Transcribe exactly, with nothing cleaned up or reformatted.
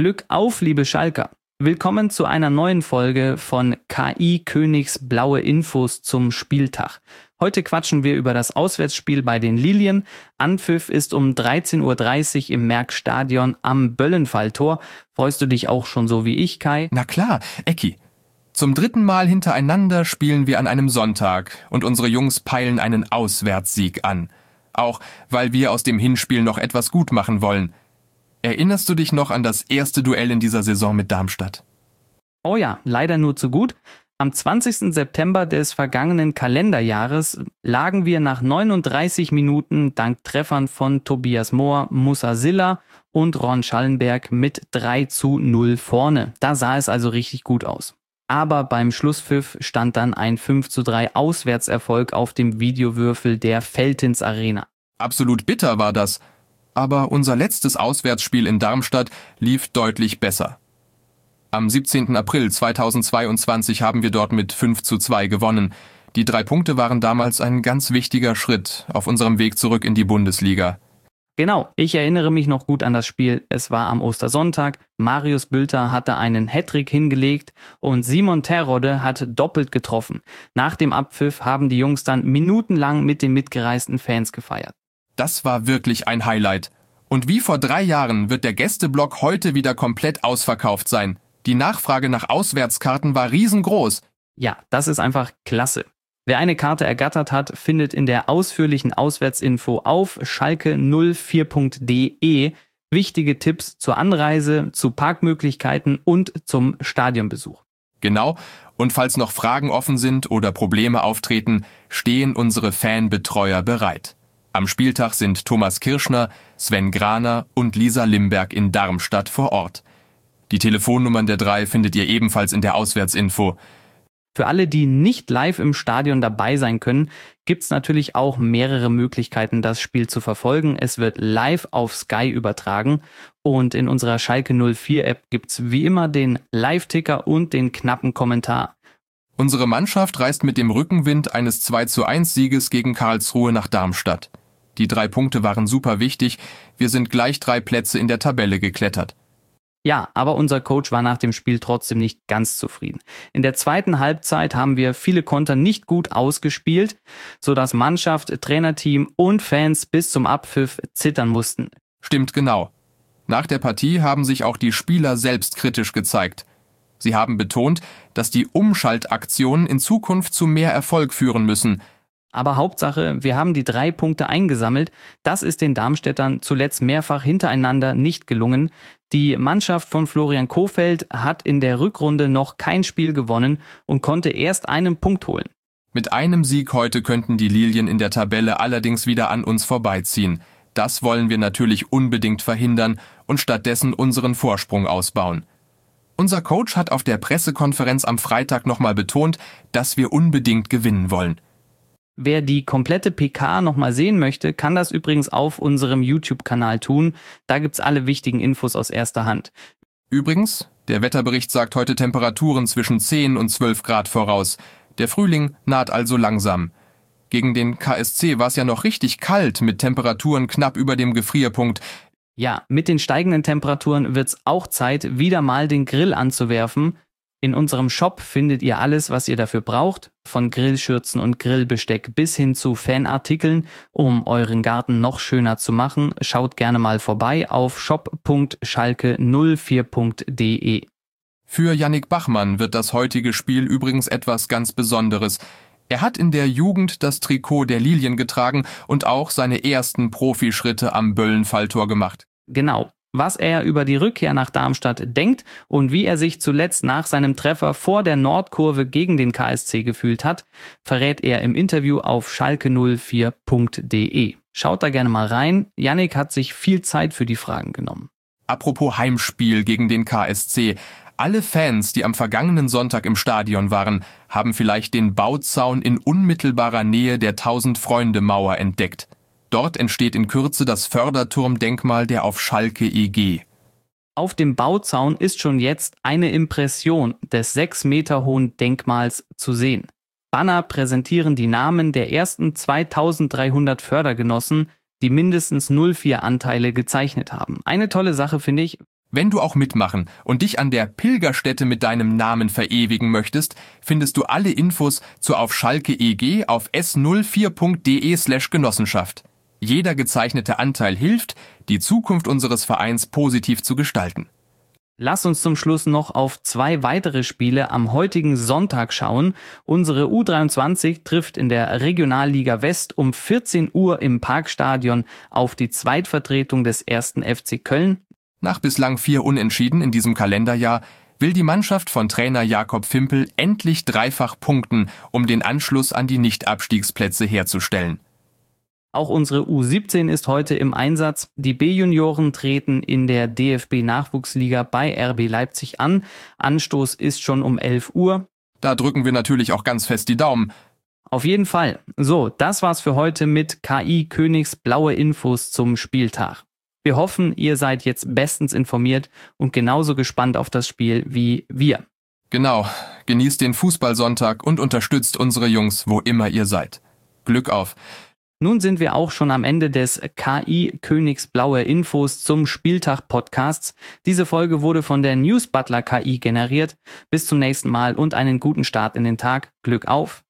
Glück auf, liebe Schalker! Willkommen zu einer neuen Folge von K I Königs blaue Infos zum Spieltag. Heute quatschen wir über das Auswärtsspiel bei den Lilien. Anpfiff ist um dreizehn Uhr dreißig im Merckstadion am Böllenfalltor. Freust du dich auch schon so wie ich, Kai? Na klar, Ecki. Zum dritten Mal hintereinander spielen wir an einem Sonntag und unsere Jungs peilen einen Auswärtssieg an. Auch weil wir aus dem Hinspiel noch etwas gut machen wollen. Erinnerst du dich noch an das erste Duell in dieser Saison mit Darmstadt? Oh ja, leider nur zu gut. Am zwanzigsten September des vergangenen Kalenderjahres lagen wir nach neununddreißig Minuten dank Treffern von Tobias Mohr, Musa Silla und Ron Schallenberg mit drei zu null vorne. Da sah es also richtig gut aus. Aber beim Schlusspfiff stand dann ein fünf zu drei Auswärtserfolg auf dem Videowürfel der Veltins Arena. Absolut bitter war das. Aber unser letztes Auswärtsspiel in Darmstadt lief deutlich besser. Am siebzehnten April zweitausendzweiundzwanzig haben wir dort mit fünf zu zwei gewonnen. Die drei Punkte waren damals ein ganz wichtiger Schritt auf unserem Weg zurück in die Bundesliga. Genau, ich erinnere mich noch gut an das Spiel. Es war am Ostersonntag, Marius Bülter hatte einen Hattrick hingelegt und Simon Terodde hat doppelt getroffen. Nach dem Abpfiff haben die Jungs dann minutenlang mit den mitgereisten Fans gefeiert. Das war wirklich ein Highlight. Und wie vor drei Jahren wird der Gästeblock heute wieder komplett ausverkauft sein. Die Nachfrage nach Auswärtskarten war riesengroß. Ja, das ist einfach klasse. Wer eine Karte ergattert hat, findet in der ausführlichen Auswärtsinfo auf schalke null vier punkt de wichtige Tipps zur Anreise, zu Parkmöglichkeiten und zum Stadionbesuch. Genau, und falls noch Fragen offen sind oder Probleme auftreten, stehen unsere Fanbetreuer bereit. Am Spieltag sind Thomas Kirschner, Sven Graner und Lisa Limberg in Darmstadt vor Ort. Die Telefonnummern der drei findet ihr ebenfalls in der Auswärtsinfo. Für alle, die nicht live im Stadion dabei sein können, gibt es natürlich auch mehrere Möglichkeiten, das Spiel zu verfolgen. Es wird live auf Sky übertragen und in unserer Schalke null vier App gibt es wie immer den Live-Ticker und den knappen Kommentar. Unsere Mannschaft reist mit dem Rückenwind eines zwei zu eins Sieges gegen Karlsruhe nach Darmstadt. Die drei Punkte waren super wichtig, wir sind gleich drei Plätze in der Tabelle geklettert. Ja, aber unser Coach war nach dem Spiel trotzdem nicht ganz zufrieden. In der zweiten Halbzeit haben wir viele Konter nicht gut ausgespielt, sodass Mannschaft, Trainerteam und Fans bis zum Abpfiff zittern mussten. Stimmt genau. Nach der Partie haben sich auch die Spieler selbst kritisch gezeigt. Sie haben betont, dass die Umschaltaktionen in Zukunft zu mehr Erfolg führen müssen. Aber Hauptsache, wir haben die drei Punkte eingesammelt. Das ist den Darmstädtern zuletzt mehrfach hintereinander nicht gelungen. Die Mannschaft von Florian Kohfeldt hat in der Rückrunde noch kein Spiel gewonnen und konnte erst einen Punkt holen. Mit einem Sieg heute könnten die Lilien in der Tabelle allerdings wieder an uns vorbeiziehen. Das wollen wir natürlich unbedingt verhindern und stattdessen unseren Vorsprung ausbauen. Unser Coach hat auf der Pressekonferenz am Freitag nochmal betont, dass wir unbedingt gewinnen wollen. Wer die komplette P K nochmal sehen möchte, kann das übrigens auf unserem YouTube-Kanal tun. Da gibt's alle wichtigen Infos aus erster Hand. Übrigens, der Wetterbericht sagt heute Temperaturen zwischen zehn und zwölf Grad voraus. Der Frühling naht also langsam. Gegen den K S C war es ja noch richtig kalt mit Temperaturen knapp über dem Gefrierpunkt. Ja, mit den steigenden Temperaturen wird's auch Zeit, wieder mal den Grill anzuwerfen. In unserem Shop findet ihr alles, was ihr dafür braucht, von Grillschürzen und Grillbesteck bis hin zu Fanartikeln, um euren Garten noch schöner zu machen. Schaut gerne mal vorbei auf shop punkt schalke null vier punkt de. Für Yannick Bachmann wird das heutige Spiel übrigens etwas ganz Besonderes. Er hat in der Jugend das Trikot der Lilien getragen und auch seine ersten Profischritte am Böllenfalltor gemacht. Genau. Was er über die Rückkehr nach Darmstadt denkt und wie er sich zuletzt nach seinem Treffer vor der Nordkurve gegen den K S C gefühlt hat, verrät er im Interview auf schalke null vier punkt de. Schaut da gerne mal rein. Yannick hat sich viel Zeit für die Fragen genommen. Apropos Heimspiel gegen den K S C. Alle Fans, die am vergangenen Sonntag im Stadion waren, haben vielleicht den Bauzaun in unmittelbarer Nähe der Tausend-Freunde-Mauer entdeckt. Dort entsteht in Kürze das Förderturmdenkmal der auf Schalke E G. Auf dem Bauzaun ist schon jetzt eine Impression des sechs Meter hohen Denkmals zu sehen. Banner präsentieren die Namen der ersten zweitausenddreihundert Fördergenossen, die mindestens null Komma vier Anteile gezeichnet haben. Eine tolle Sache finde ich. Wenn du auch mitmachen und dich an der Pilgerstätte mit deinem Namen verewigen möchtest, findest du alle Infos zu Auf Schalke E G auf s null vier punkt de slash Genossenschaft. Jeder gezeichnete Anteil hilft, die Zukunft unseres Vereins positiv zu gestalten. Lass uns zum Schluss noch auf zwei weitere Spiele am heutigen Sonntag schauen. Unsere U dreiundzwanzig trifft in der Regionalliga West um vierzehn Uhr im Parkstadion auf die Zweitvertretung des ersten F C Köln. Nach bislang vier Unentschieden in diesem Kalenderjahr will die Mannschaft von Trainer Jakob Fimpel endlich dreifach punkten, um den Anschluss an die Nicht-Abstiegsplätze herzustellen. Auch unsere U siebzehn ist heute im Einsatz. Die B-Junioren treten in der D F B-Nachwuchsliga bei R B Leipzig an. Anstoß ist schon um elf Uhr. Da drücken wir natürlich auch ganz fest die Daumen. Auf jeden Fall. So, das war's für heute mit K I Königs blaue Infos zum Spieltag. Wir hoffen, ihr seid jetzt bestens informiert und genauso gespannt auf das Spiel wie wir. Genau. Genießt den Fußballsonntag und unterstützt unsere Jungs, wo immer ihr seid. Glück auf! Nun sind wir auch schon am Ende des K I Königs blaue Infos zum Spieltag Podcasts. Diese Folge wurde von der Newsbutler K I generiert. Bis zum nächsten Mal und einen guten Start in den Tag. Glück auf!